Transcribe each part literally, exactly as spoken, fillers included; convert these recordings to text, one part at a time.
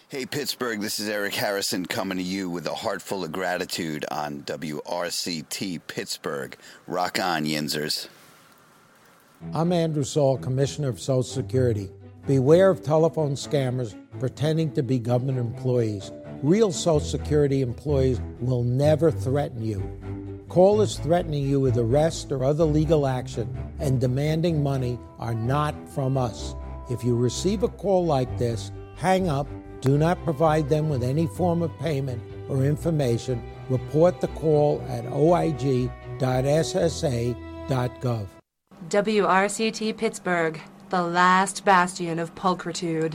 Hey, Pittsburgh, this is Eric Harrison coming to you with a heart full of gratitude on W R C T Pittsburgh. Rock on, Yinzers. I'm Andrew Saul, Commissioner of Social Security. Beware of telephone scammers pretending to be government employees. Real Social Security employees will never threaten you. Callers threatening you with arrest or other legal action and demanding money are not from us. If you receive a call like this, hang up. Do not provide them with any form of payment or information. Report the call at o i g dot s s a dot gov. W R C T Pittsburgh, the last bastion of pulchritude.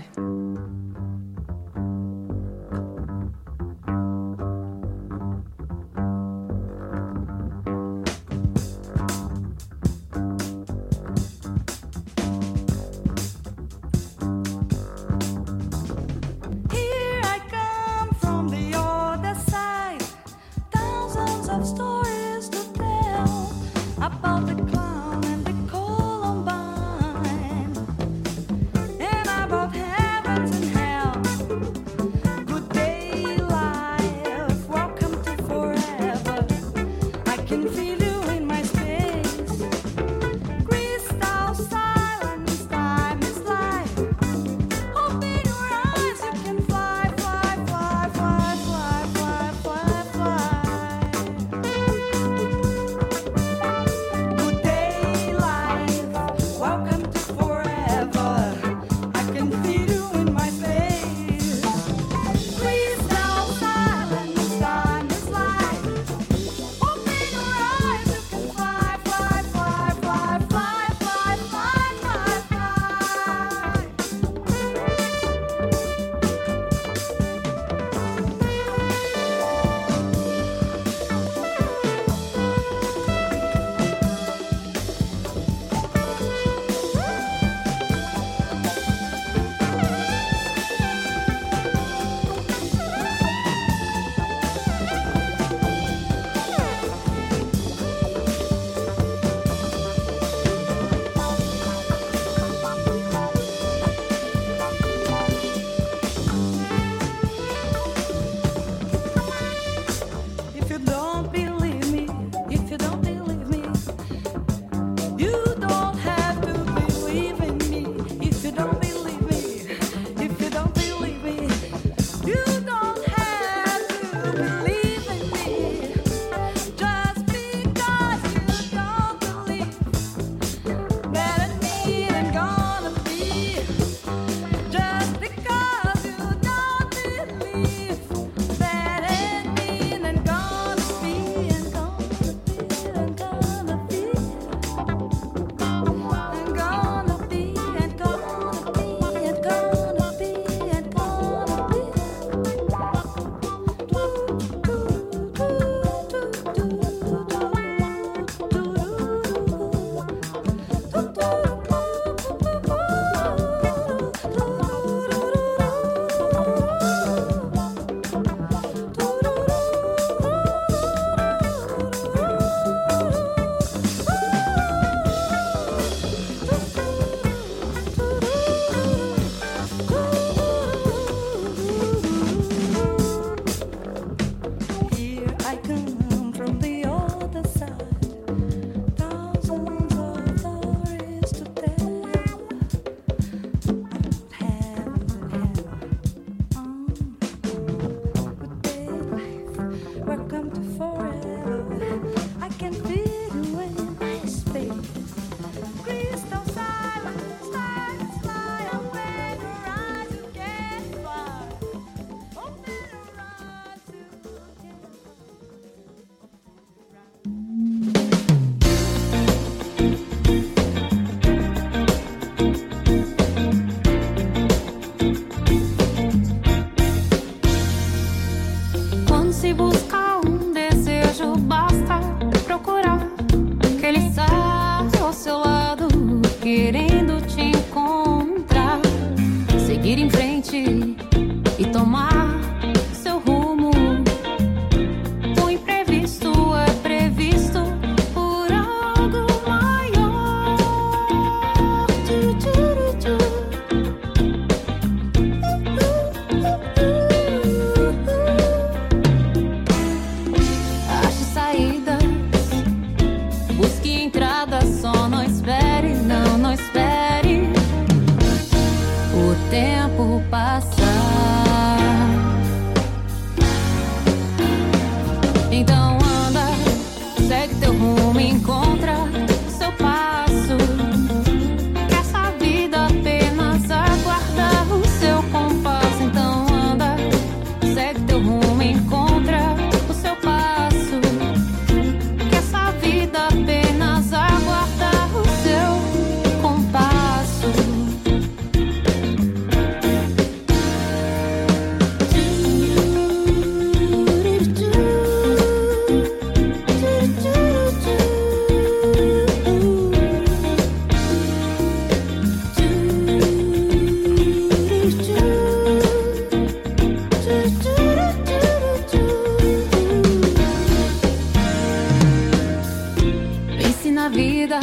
Heaven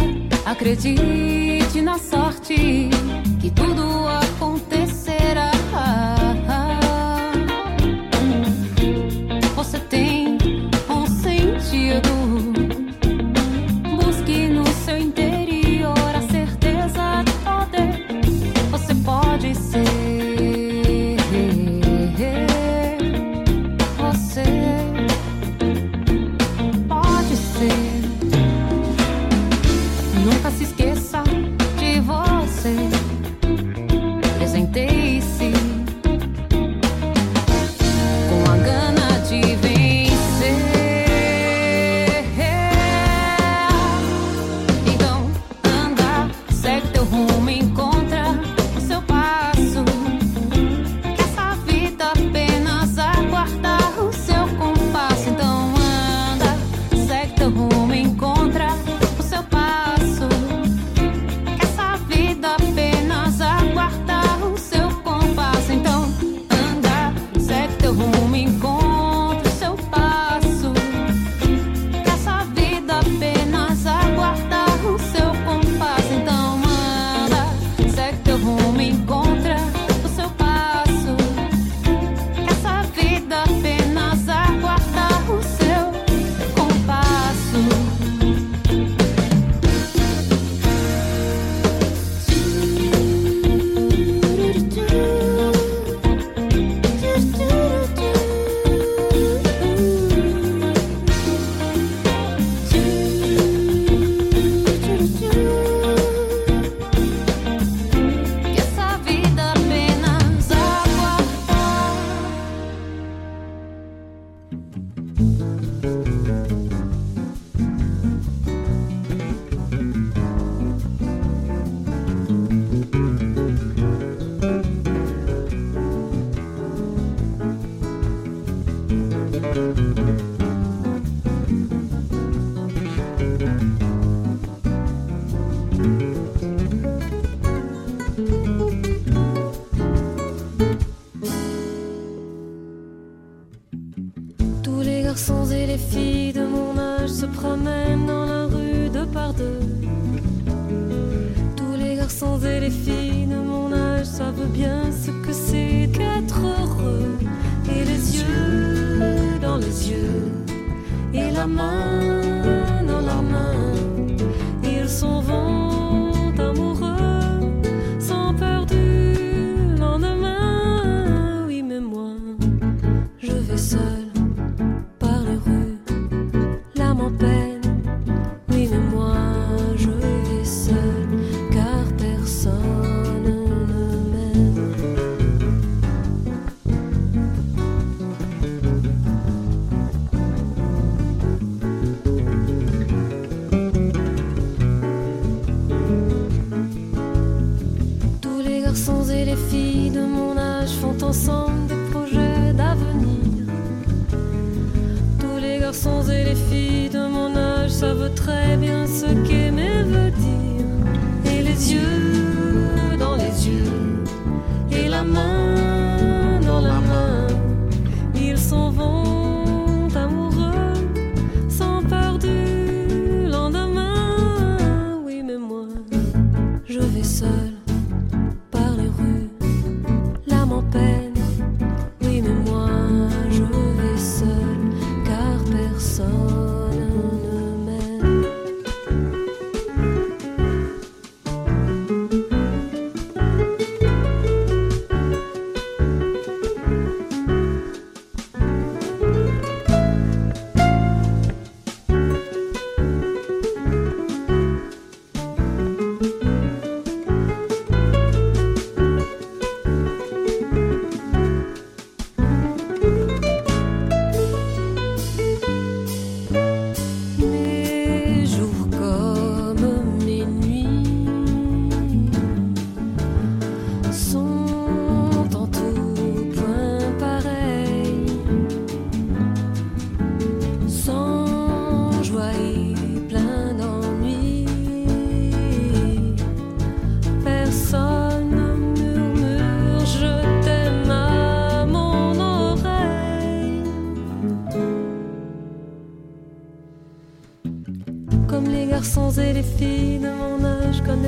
Acredite na sorte, que tudo acontecerá. Você tem um sentido. Busque no seu interior a certeza de poder. Você pode ser. Você pode ser. Nunca se esqueça de você. Presenteie-se com a gana de vencer. Então anda, segue teu rumo, encontra o seu passo. Que essa vida apenas aguarda o seu compasso. Então anda, segue teu rumo, encontra o seu passo. Que essa vida apenas aguarda o seu compasso. Então anda, segue teu rumo, encontra o seu passo. Que essa vida apenas aguarda o seu compasso. Então anda, segue teu rumo, encontra o seu passo. Que essa vida apenas aguarda o seu compasso. Que essa vida apenas aguarda. Tous les garçons et les filles de mon âge se promènent dans la rue de par deux. Tous les garçons et les filles de mon âge savent bien ce que c'est qu'être heureux. Et les yeux dans les yeux, et la main dans la main, ils s'en vont amoureux, sans peur du lendemain. Oui, mais moi, je vais seul par les rues, l'âme en peine. Oui, mais moi, je vais seul, car personne ne m'aime. Tous les garçons et les filles de mon âge font ensemble des projets d'avenir. Tous les garçons et les filles de mon âge savent très bien ce qu'aimer veut dire. Et les yeux dans les yeux, et la main dans la main, ils s'en vont amoureux, sans peur du lendemain. Oui, mais moi, je vais seul par les rues, l'âme en peine. Oui, mais moi, je vais seul, car personne ne m'aime.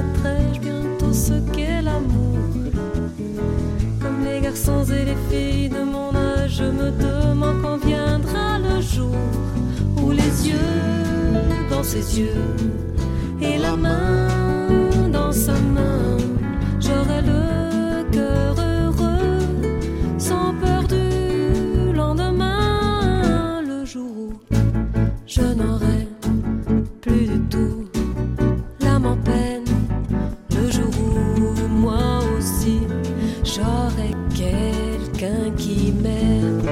connaîtrai-je bientôt ce qu'est l'amour. Comme les garçons et les filles de mon âge, je me demande quand viendra le jour où les yeux dans ses yeux et la main dans sa main, j'aurai le cœur heureux, sans peur du lendemain, le jour où je n'aurai plus du tout l'âme en peine, le jour où moi aussi j'aurai quelqu'un qui m'aime.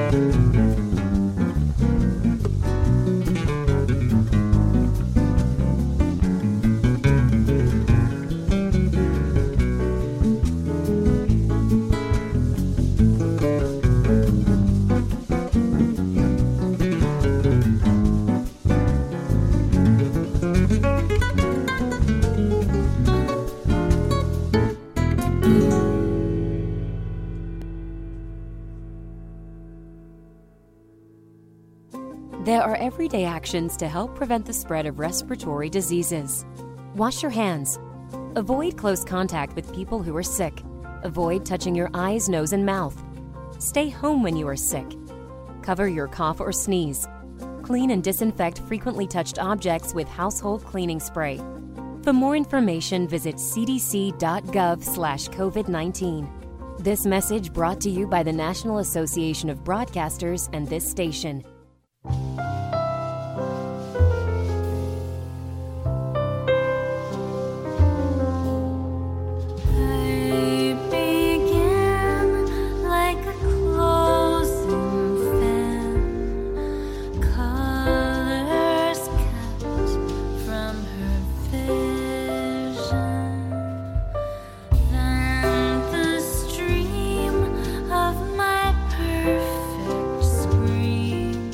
There are everyday actions to help prevent the spread of respiratory diseases. Wash your hands. Avoid close contact with people who are sick. Avoid touching your eyes, nose, and mouth. Stay home when you are sick. Cover your cough or sneeze. Clean and disinfect frequently touched objects with household cleaning spray. For more information, visit c d c dot gov slash covid nineteen. This message brought to you by the National Association of Broadcasters and this station. Of my perfect spring.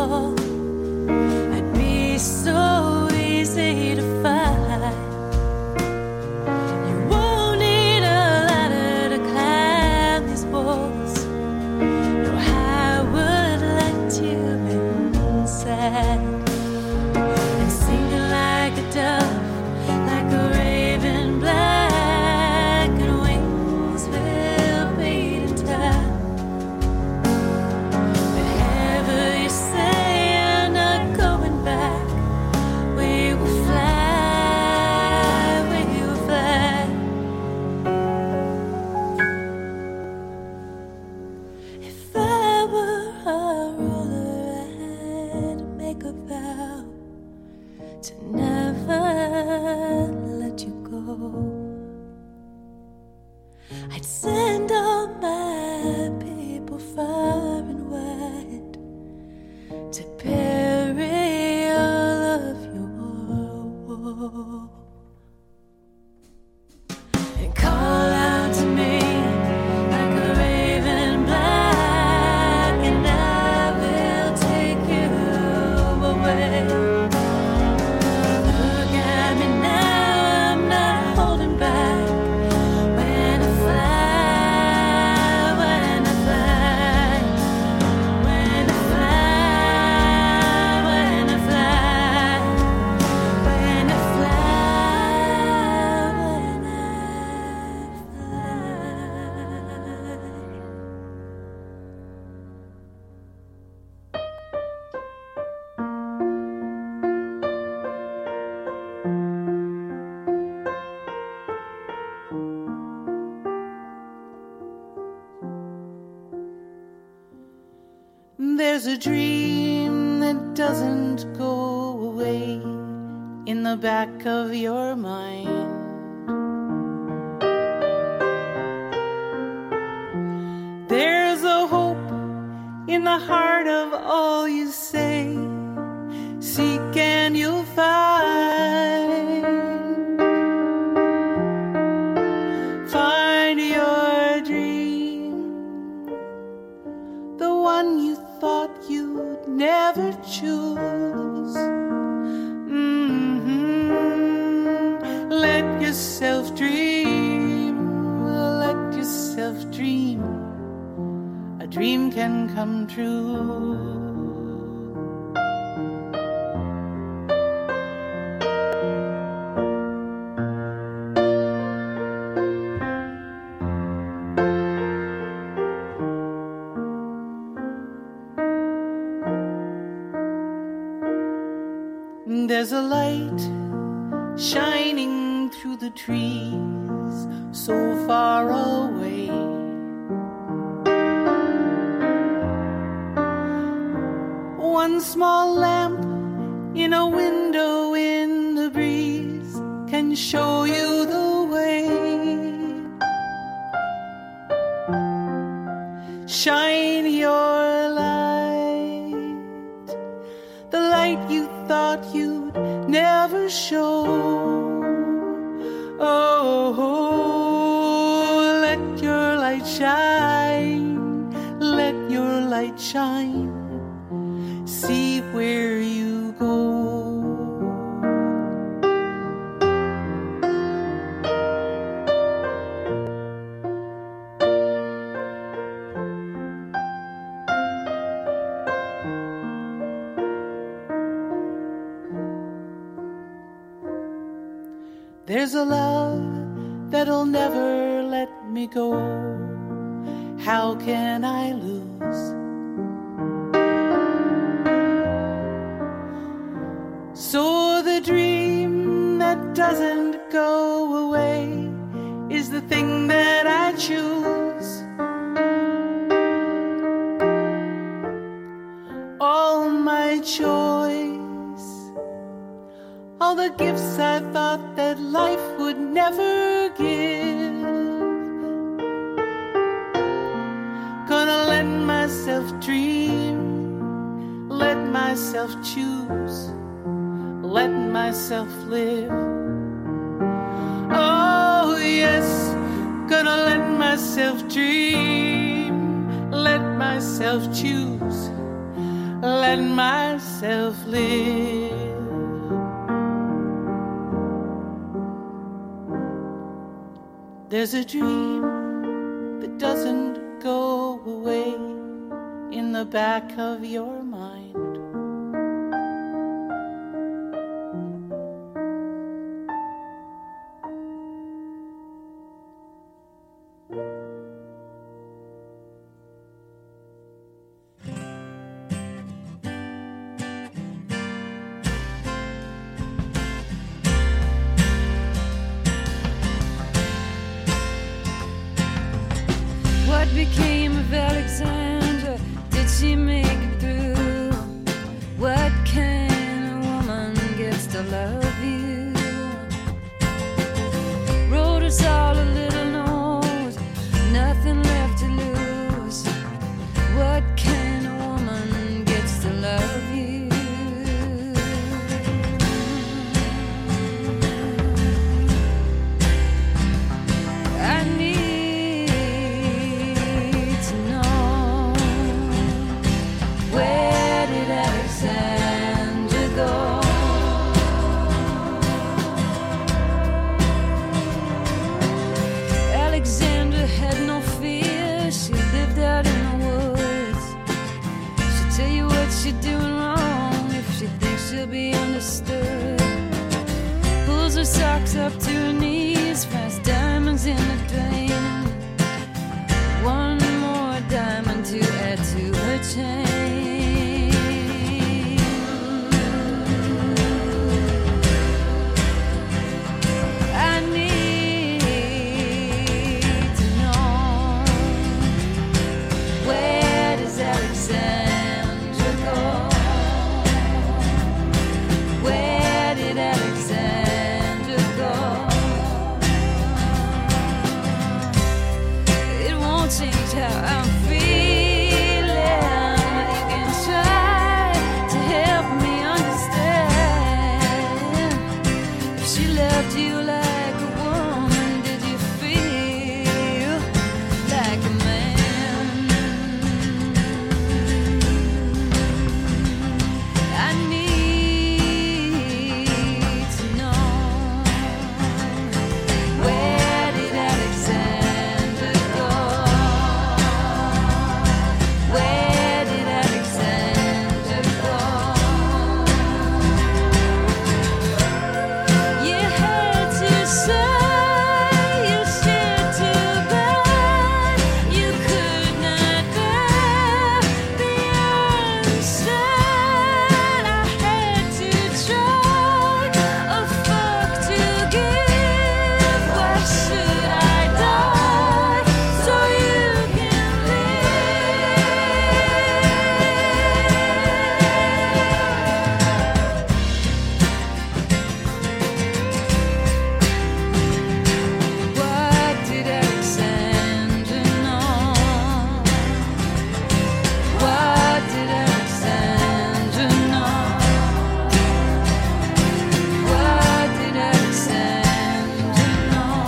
fall. I'd be so easy to find. You won't need a ladder to climb these walls. No, I would let you inside and sing like a dove, like a raven black and wings will fade in time. Wherever you say I'm not going back, we will fly, we will fly. If I were a ruler, I'd make a vow to never let you go. I'd send all my people far and wide to bury all of your woe and call out to me like a raven black, and I will take you away. Look at me now, I'm not holding back. When I fly, when I fly, when I fly, when I fly, when I fly, when I There's a dream that doesn't go away in the back of your mind. There's a hope in the heart of all you say. Seek and you'll find. Find your dream, the one you thought you'd never choose. Mhm. Let yourself dream, let yourself dream. A dream can come true. There's a light shining through the trees so far away. One small lamp in a window in the breeze can show you the way. Shine your light, the light you thought you'd never show. Oh, let your light shine, let your light shine. See where you go. There's a love that'll never let me go. How can I lose? So the dream that doesn't go away is the thing that I choose. All my choice, all the gifts I thought that life would never give. Gonna let myself dream, let myself choose, let myself live. Oh yes, gonna let myself dream, let myself choose, let myself live. There's a dream that doesn't go away in the back of your mind. What became of Alexandra? Did she make it through? What kind of woman gets to love you? Wrote us all a little note, nothing left to lose. What kind of woman gets to love you? I need to know, where did Alexandra go? Alexandra had no fear. She lived out in the woods. She'll tell you what she's doing wrong if she thinks she'll be understood. Pulls her socks up to her knees, finds diamonds in the drain. One more diamond to add to her chain. I need to know, where does Alexandra go? Where did Alexandra go? It won't change how I'm feeling. You can try to help me understand. If she loved you like a woman, did you feel like a man? I need to know, where did Alexandra go? Where did Alexandra go? You had to say, you shared to bear. You could not bear the unsaid. I had to try a fuck to give. Why should I die so you can What did Alexandra know? What did Alexandra know? What did Alexandra know?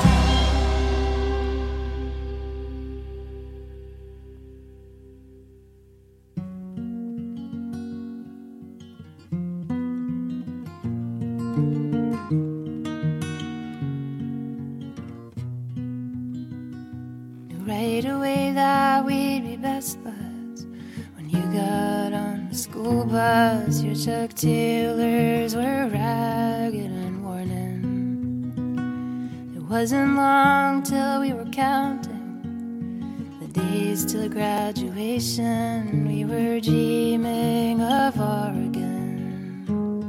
Knew right away that we'd be best buds. When you got on the school bus, your Chuck Taylors were ragged and worn in. It wasn't long till we were counting the days till graduation. We were dreaming of Oregon.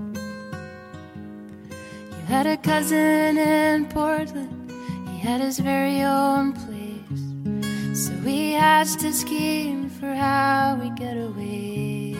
You had a cousin in Portland, he had his very own place. So we hatched a scheme for how we get away.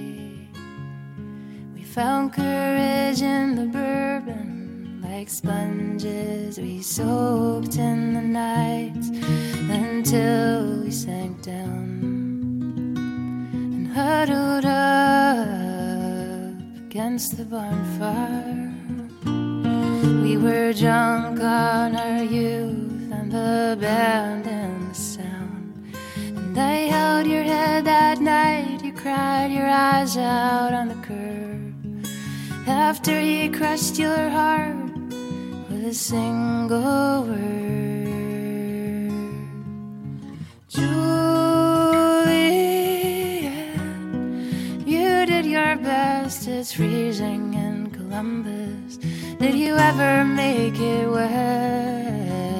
We found courage in the bourbon, like sponges we soaked in the night until we sank down and huddled up against the bonfire. We were drunk on our youth and the band and the sound. And I held your head that night, you cried your eyes out on the curb, after he crushed your heart with a single word. Juliet, you did your best, it's freezing in Columbus. Did you ever make it west?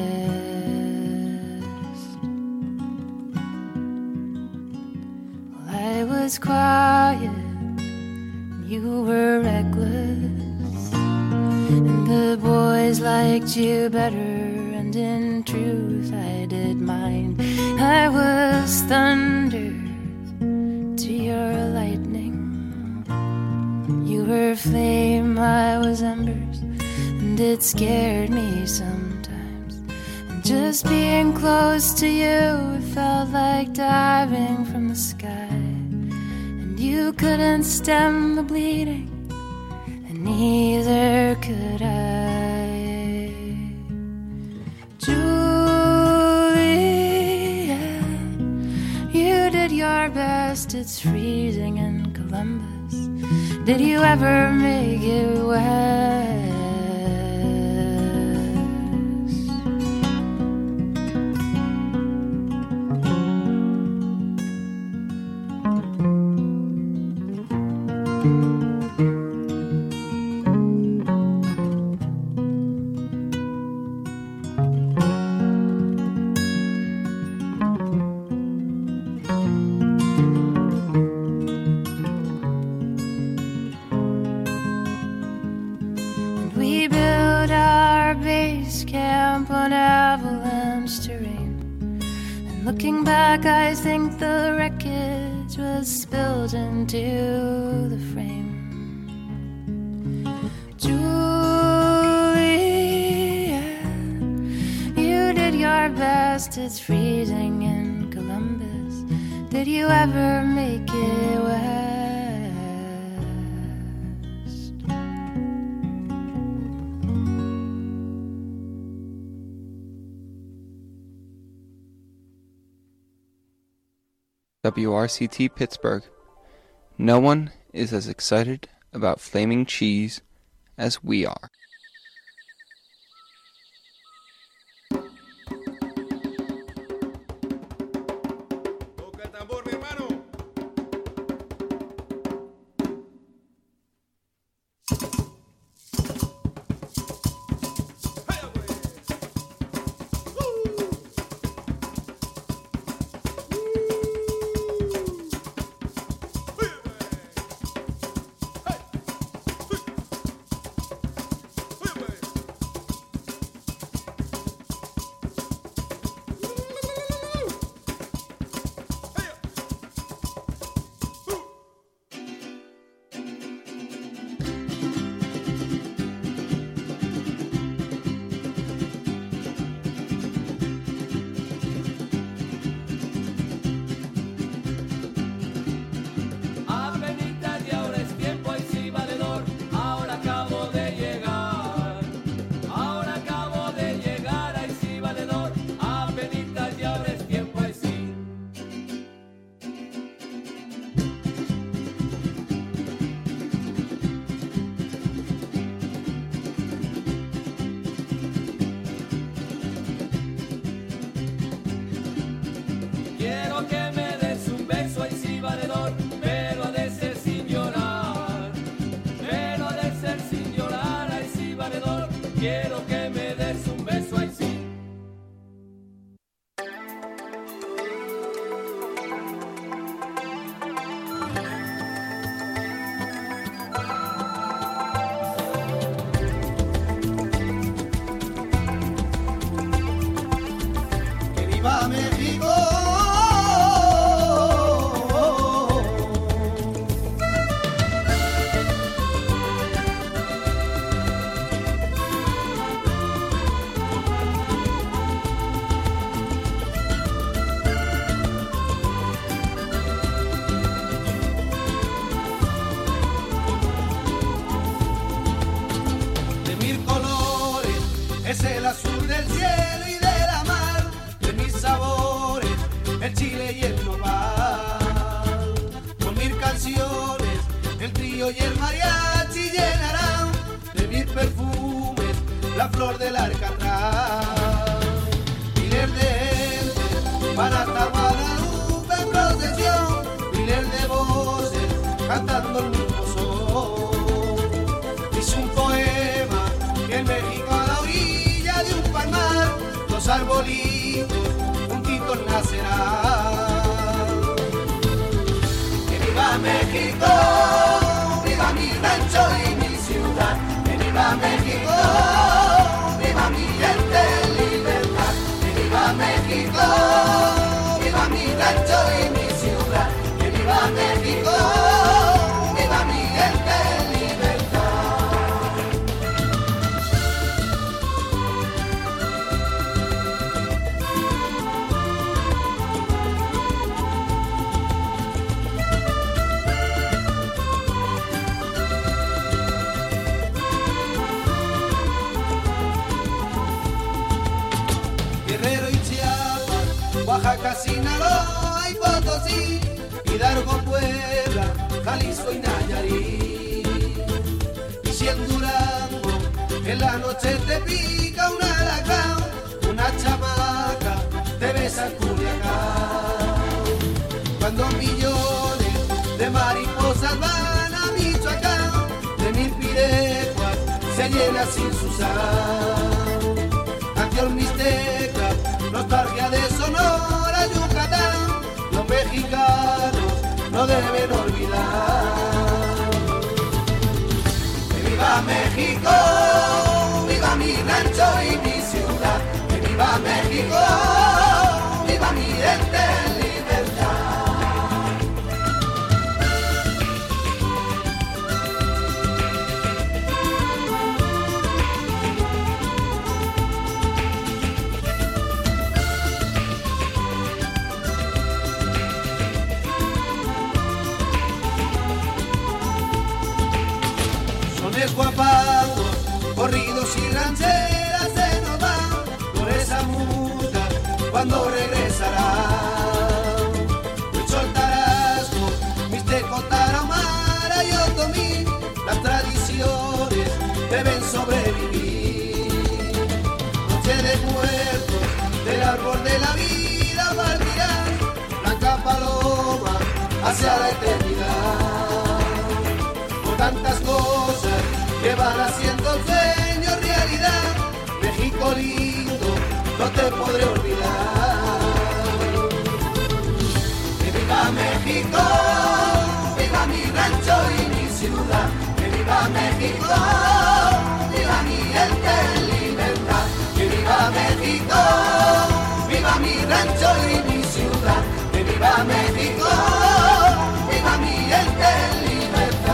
Well, I was quiet, you were reckless, and the boys liked you better, and in truth I did mine. I was thunder to your lightning, you were flame, I was embers, and it scared me sometimes. And just being close to you, it felt like diving from the sky. And you couldn't stem the bleeding, and neither could I. Juliet, you did your best, it's freezing in Columbus. Did you ever make it west? Looking back, I think the wreckage was spilled into the frame. Juliet, you did your best, it's freezing in Columbus. Did you ever make it west? W R C T Pittsburgh. No one is as excited about flaming cheese as we are. del Alcatraz. Miles de gente van hasta Guadalupe en procesión, miles de voces cantando el mismo son. Hice un poema que en México a la orilla de un palmar, los arbolitos juntitos nacerán. Que viva México, viva mi rancho y mi ciudad, que viva México, viva mi gente en libertad, que viva México, viva mi rancho y mi ciudad, que viva México, viva mi gente en libertad. Guerrero y Chiapas, Oaxaca, Sinaloa y Potosí, Hidalgo, Puebla, Jalisco y Nayarit. Y si en Durango en la noche te pica un alacrán, una chamaca te besa en Culiacán. Cuando millones de mariposas van a Michoacán, de mil pirecuas se llena sin Susán. Canción mixteca, nostalgia de Sonora, Yucatán, los mexicanos no deben olvidar. Que viva México, viva mi rancho y mi ciudad, que viva México, viva mi gente en libertad. Sones guapangos, corridos y rancheras se nos van por esa muda cuando regresará. Huicho el Tarasco, Mixteco, Tarahumara y Otomí, las tradiciones deben sobrevivir. Noche de muertos, del árbol de la vida partirá, blanca paloma hacia la eternidad. Con tantas cosas que van haciendo sueños realidad, México lindo, no te podré olvidar. Que viva México, viva mi rancho y mi ciudad, que viva México, viva mi gente en libertad, que viva México, viva mi rancho y mi ciudad, que viva México, viva mi gente en libertad.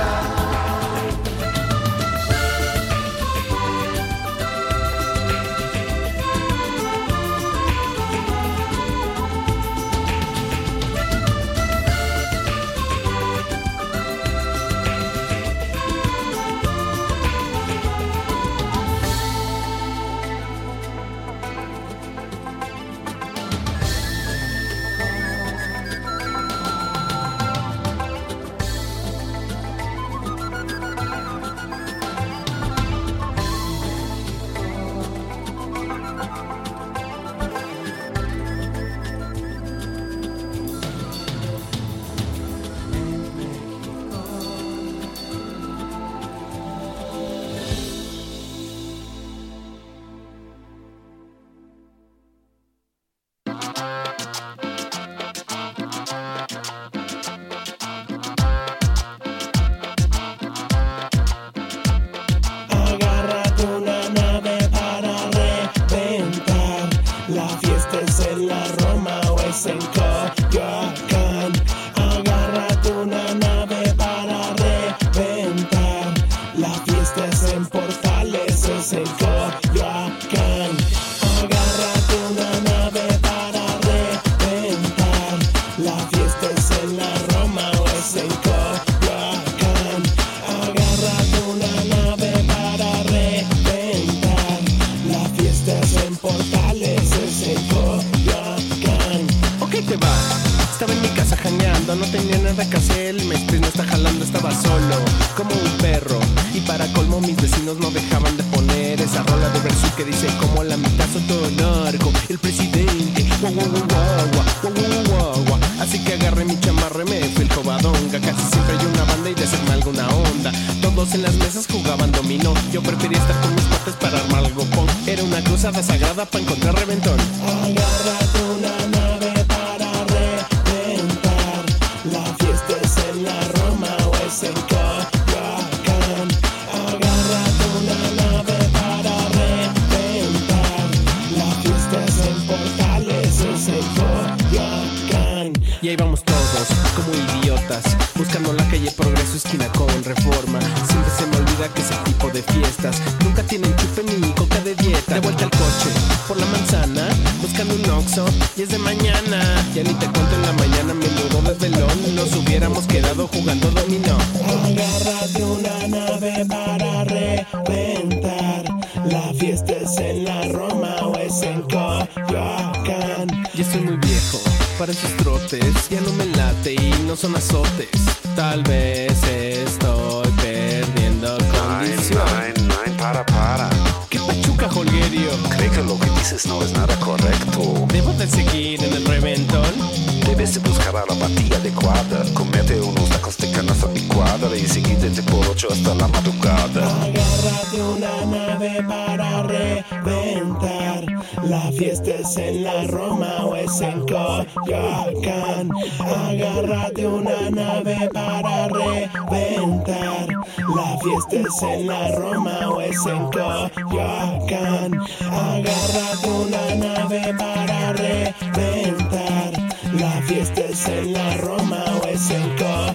No tenía nada que hacer, el maestro no está jalando, estaba solo, como un perro. Y para colmo mis vecinos no dejaban de poner esa esa rola de Versus que dice como la mitad soy todo narco, el presidente, guau, guau, guau, guau, guau, guau, guau, guau. Así que agarré mi chamarra y me fui el cobadonga. Casi siempre hay una banda y de hacerme alguna onda. Todos en las mesas jugaban dominó, yo prefería estar con mis patas para armar algo punk. Era una cruzada sagrada para encontrar reventón. Agárrate una nave para reventar. La fiesta es en la Roma o es en Coyoacán. Agárrate una nave para reventar. La fiesta es en Portales, es en Coyoacán. Y ahí vamos todos, como idiotas, buscando la calle Progreso, esquina con Reforma. Siempre se me olvida que ese tipo de fiestas nunca tienen chupe ni coca de dieta. De vuelta al coche, por la manzana, buscando un Oxxo, y es de mañana. Ya ni te cuento, en la mañana menudo desvelón, nos hubiéramos quedado jugando dominó. Agárrate una nave para reventar. La fiesta es en la Roma o es en Coyoacán. Ya estoy muy viejo para esos trotes, ya no me late y no son azotes. Tal vez estoy perdiendo condición. Nein, nein, nein, para, para. ¿Qué pachuca, Holguerio? Creo que lo que dices no es nada correcto. ¿Debo de seguir en el reventón? Debes de buscar a la batilla adecuada. Comete unos tacos de canasta licuada y seguirte por ocho hasta la madrugada. Agárrate una nave para reventar. La fiesta es en la Roma o es en Coyoacán. Agárrate una nave para reventar. La fiesta es en la Roma o es en Coyoacán. Agárrate una nave para reventar. La fiesta es en la Roma o es en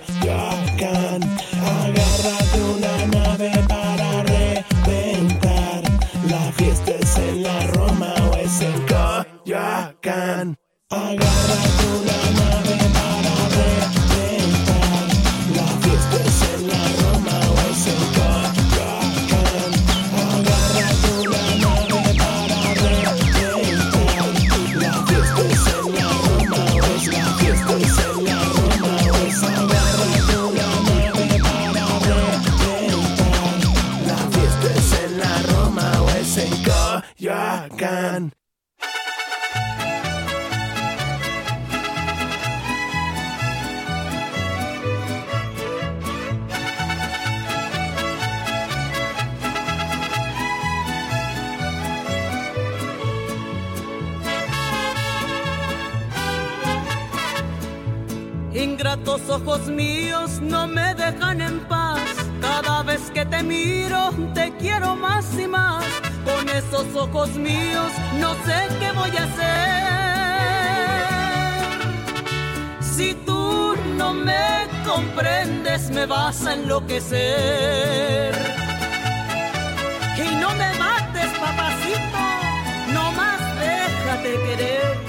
Coyoacán. Agárrate una nave para reventar. La fiesta es en la Roma o es en Coyoacán. Agárrate una nave para reventar. La fiesta es en la Roma o es en Coyoacán. Agárrate una nave para reventar. La fiesta es en la Roma o es la fiesta es en la Roma o es. Agárrate una nave para reventar. La fiesta es en la Roma o es en Coyoacán. Ingratos ojos míos no me dejan en paz. Cada vez que te miro te quiero más y más. Con esos ojos míos no sé qué voy a hacer. Si tú no me comprendes me vas a enloquecer. Y no me mates, papacito, no más déjate querer.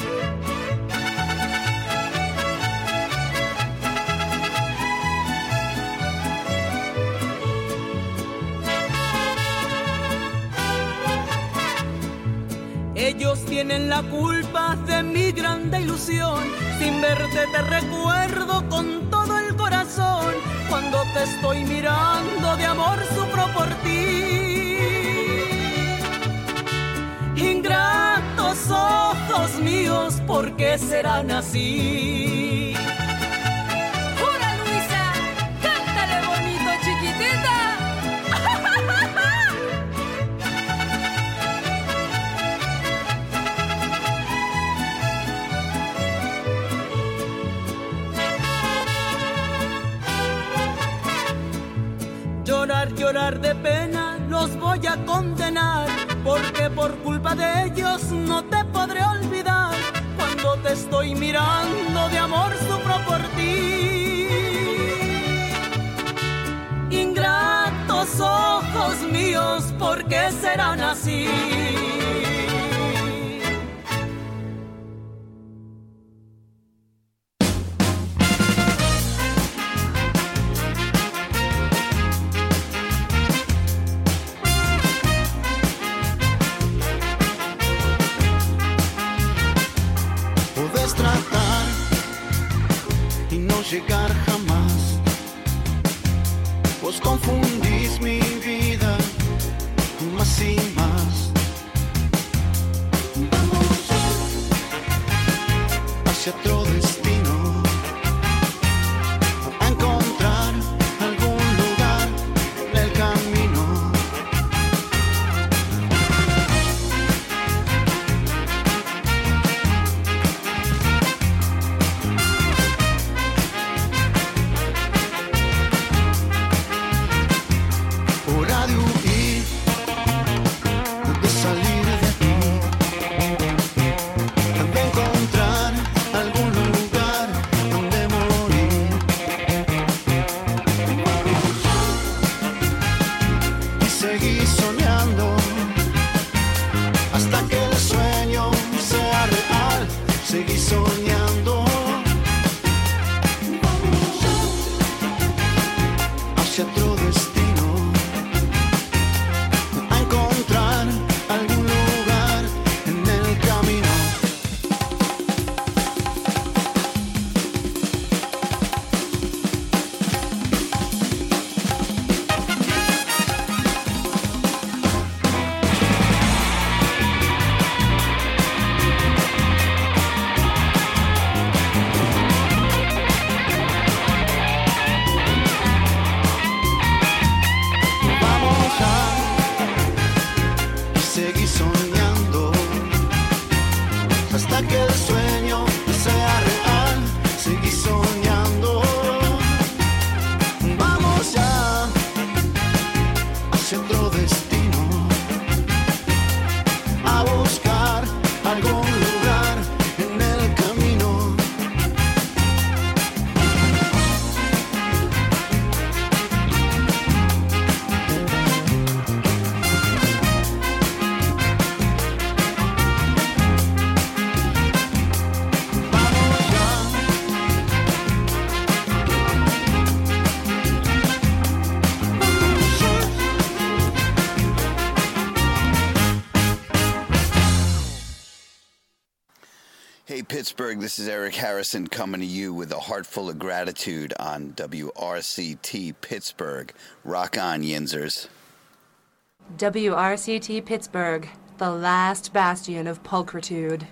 Ellos tienen la culpa de mi grande ilusión. Sin verte te recuerdo con todo el corazón. Cuando te estoy mirando de amor sufro por ti. Ingratos ojos míos, ¿por qué serán así? ¡Jura, Luisa! ¡Cántale bonito, chiquitita! Llorar, llorar de pena, los voy a condenar, porque por culpa de ellos no te podré olvidar. Cuando te estoy mirando de amor sufro por ti. Ingratos ojos míos, ¿por qué serán así? Llegar jamás, vos confundís mi vida más y más. hacia otro destino, a encontrar algún lugar en el camino. Hora de huir, de salir de aquí, de encontrar algún lugar donde morir y seguir soñando hasta que el sueño sea real. Seguir soñando hacia otro destino, a encontrar algún lugar en el camino. Vamos a seguir soñando hasta que el sueño sea real. Seguir soñando. Vamos ya hacia otro destino, a buscar algún lugar en el camino. Vamos ya. Hey, Pittsburgh, this is Eric Harrison coming to you with a heart full of gratitude on W R C T Pittsburgh. Rock on, Yinzers. W R C T Pittsburgh, the last bastion of pulchritude.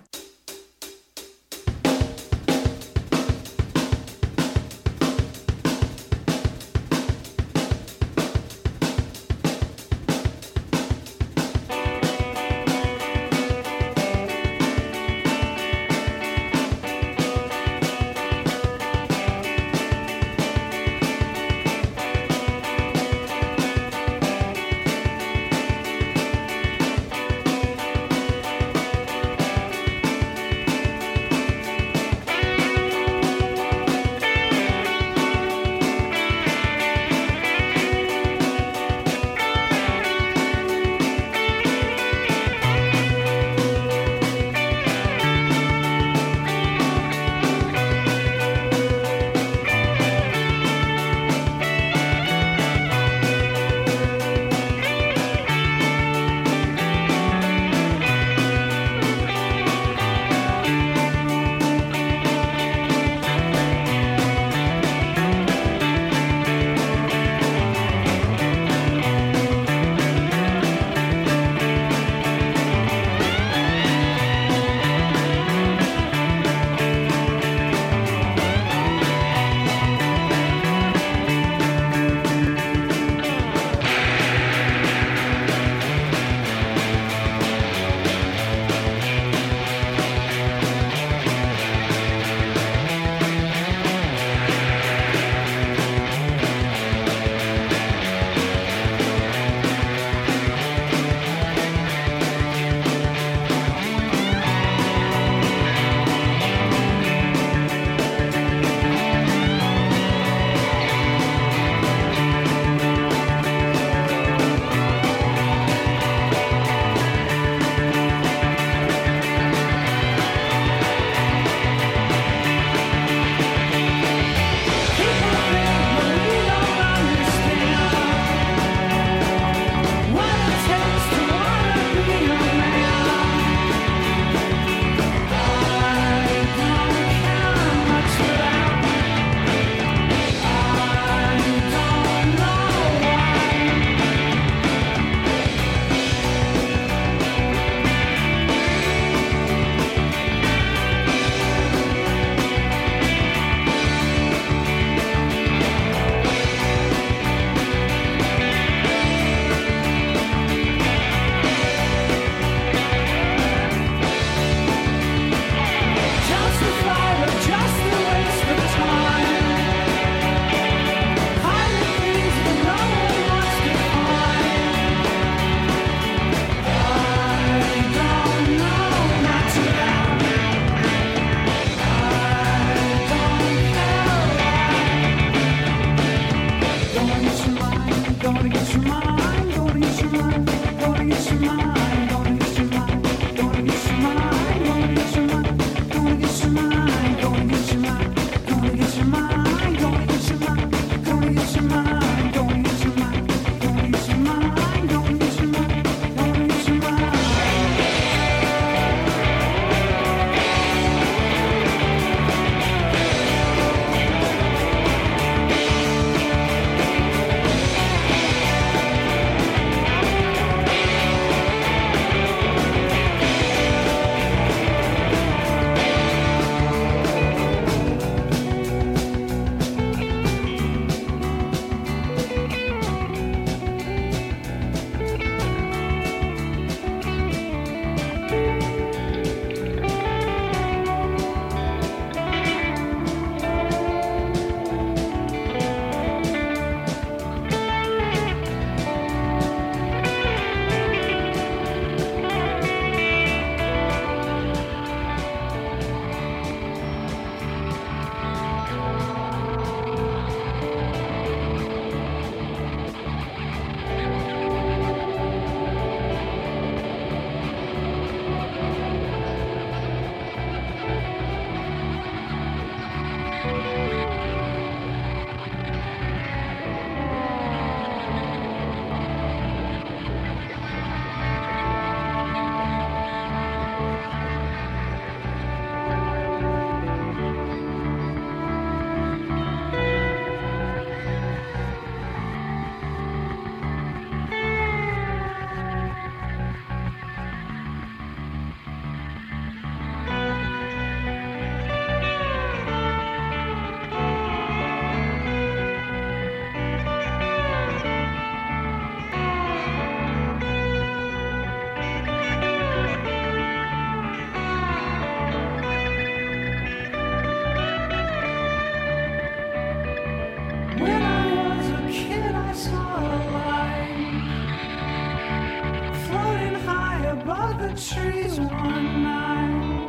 trees one night.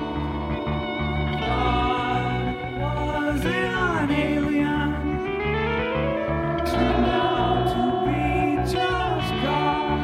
Thought was an alien, turned out to be just God.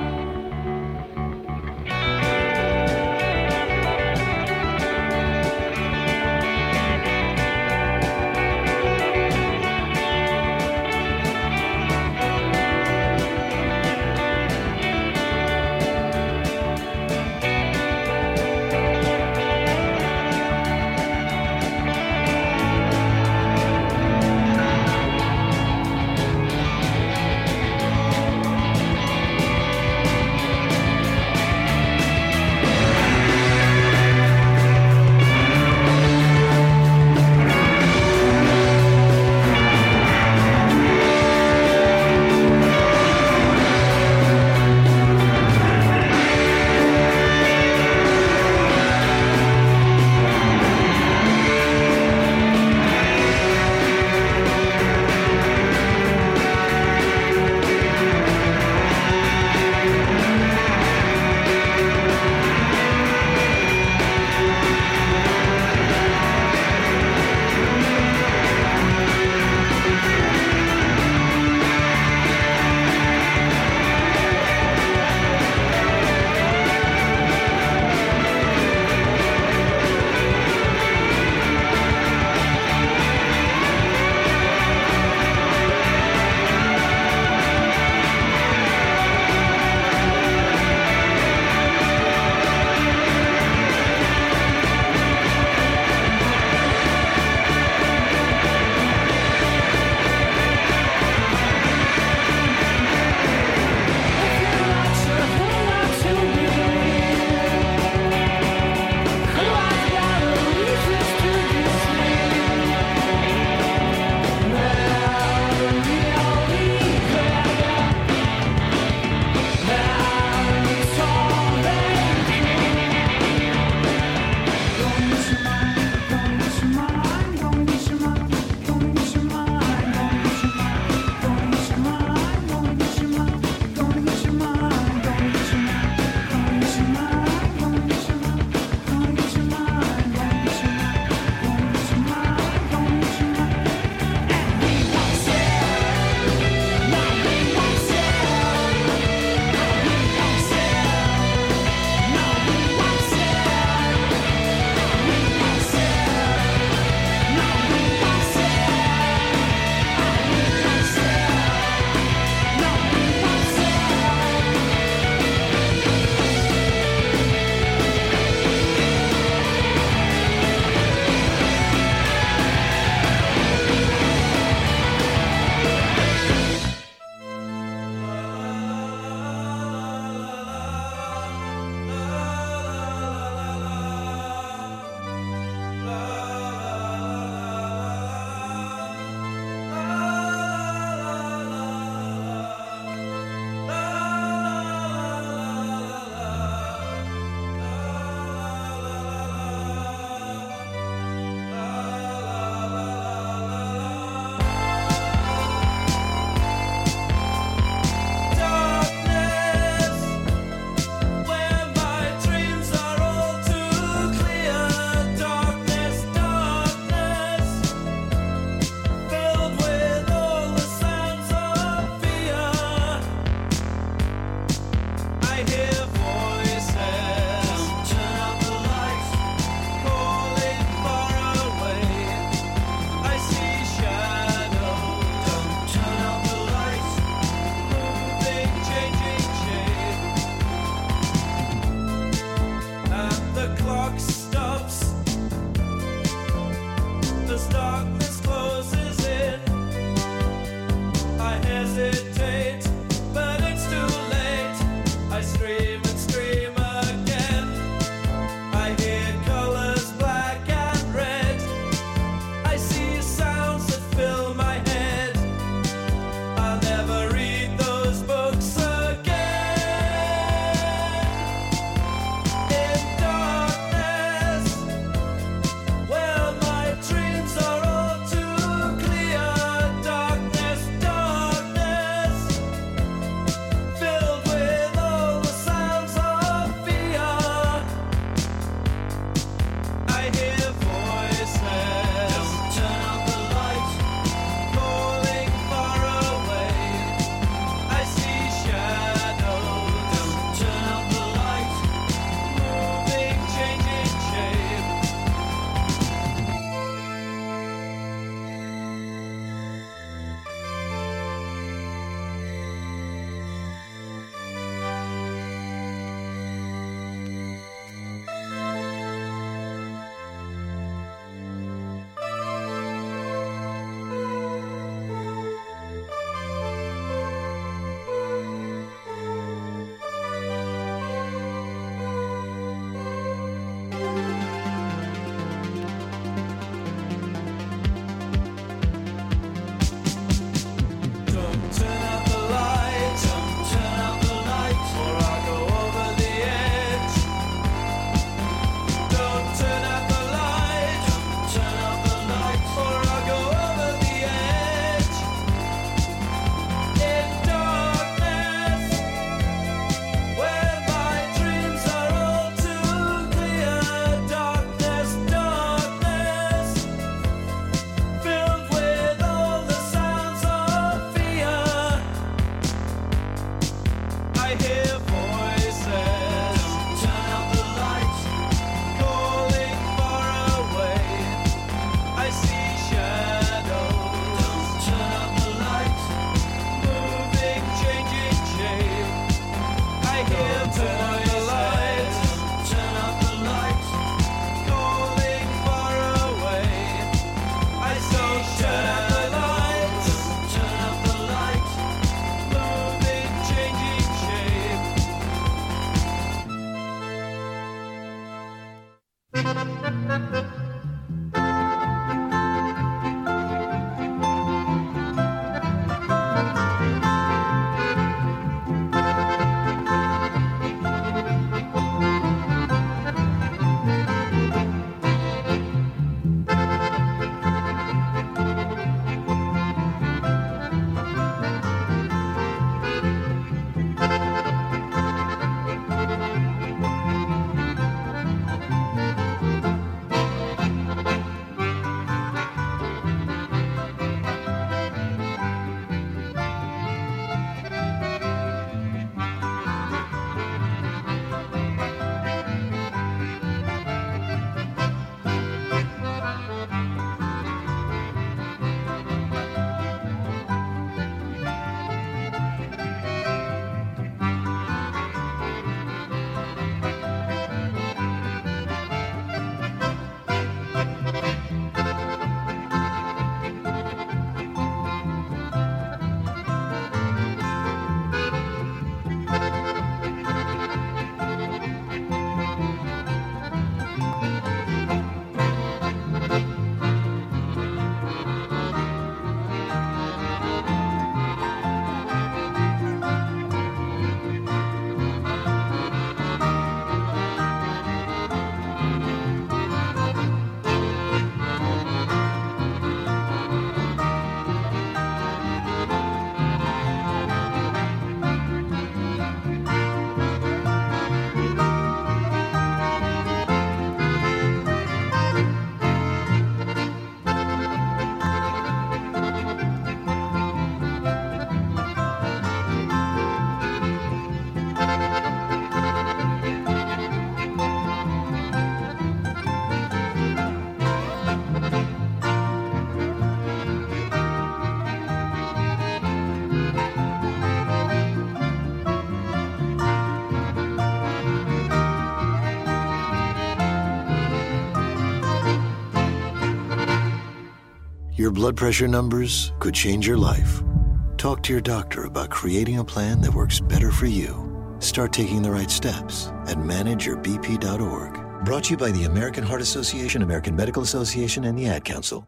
Your blood pressure numbers could change your life. Talk to your doctor about creating a plan that works better for you. Start taking the right steps at manage your b p dot org. Brought to you by the American Heart Association, American Medical Association, and the Ad Council.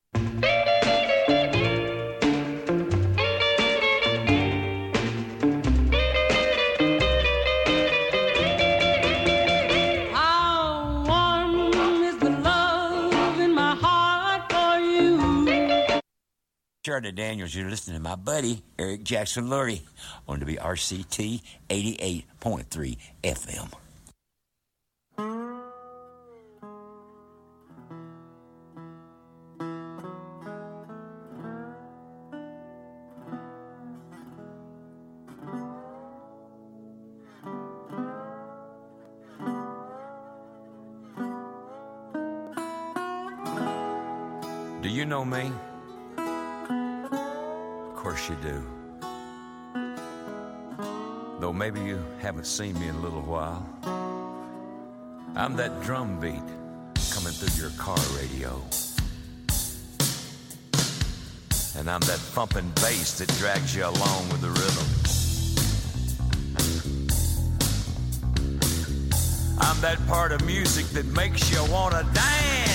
How warm is the love in my heart for you? Charlotte Daniels, you're listening to my buddy, Eric Jackson Lurie, on W R C T eighty-eight point three F M. Do you know me? Of course you do. Though maybe you haven't seen me in a little while. I'm that drum beat coming through your car radio. And I'm that thumping bass that drags you along with the rhythm. I'm that part of music that makes you want to dance.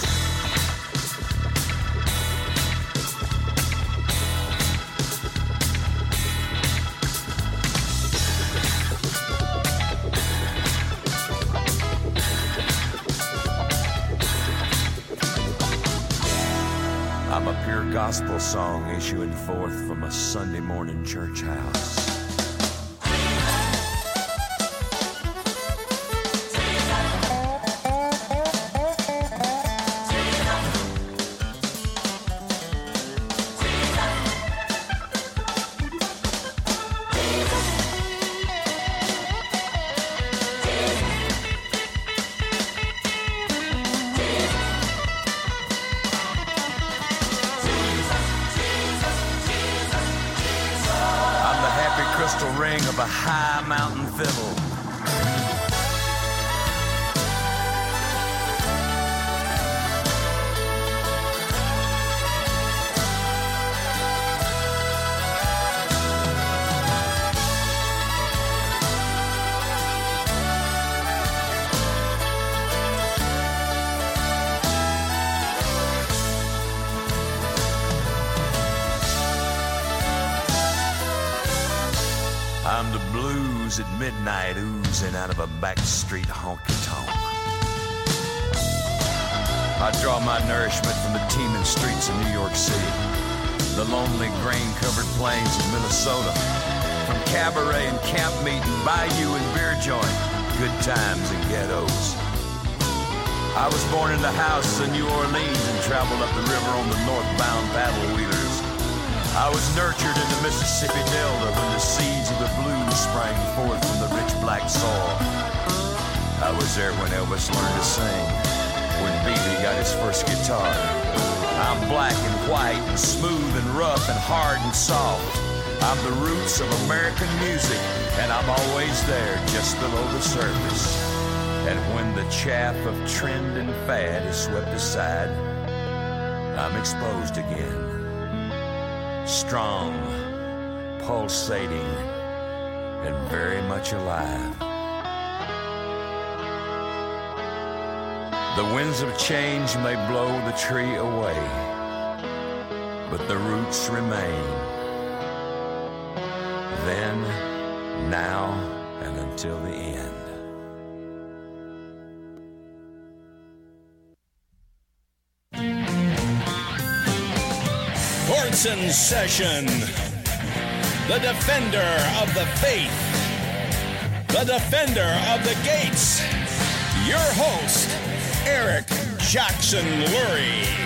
I'm a pure gospel song issuing forth from a Sunday morning church house. Of a high mountain fiddle. I'm the blues at midnight oozing out of a backstreet honky-tonk. I draw my nourishment from the teeming streets of New York City, the lonely grain-covered plains of Minnesota, from cabaret and camp meeting, bayou and beer joint, good times and ghettos. I was born in the house in New Orleans and traveled up the river on the northbound paddle wheelers. I was nurtured in the Mississippi Delta when the seeds of the blues sprang forth from the rich black soil. I was there when Elvis learned to sing, when Beebe got his first guitar. I'm black and white and smooth and rough and hard and soft. I'm the roots of American music, and I'm always there just below the surface. And when the chaff of trend and fad is swept aside, I'm exposed again. Strong, pulsating, and very much alive. The winds of change may blow the tree away, but the roots remain. Then, now, and until the end. Portson Session, the defender of the faith, the defender of the gates, your host, Eric Jackson Lurie.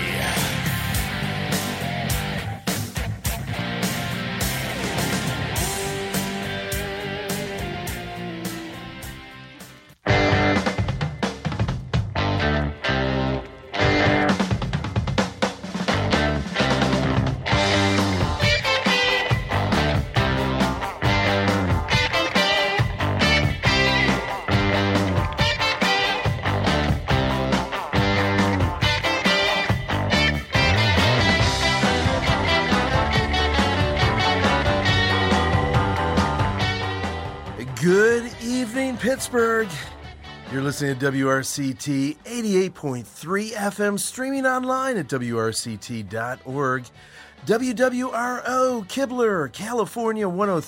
Pittsburgh. You're listening to W R C T eighty-eight point three F M, streaming online at W R C T dot org. W W R O, Kibler, California one oh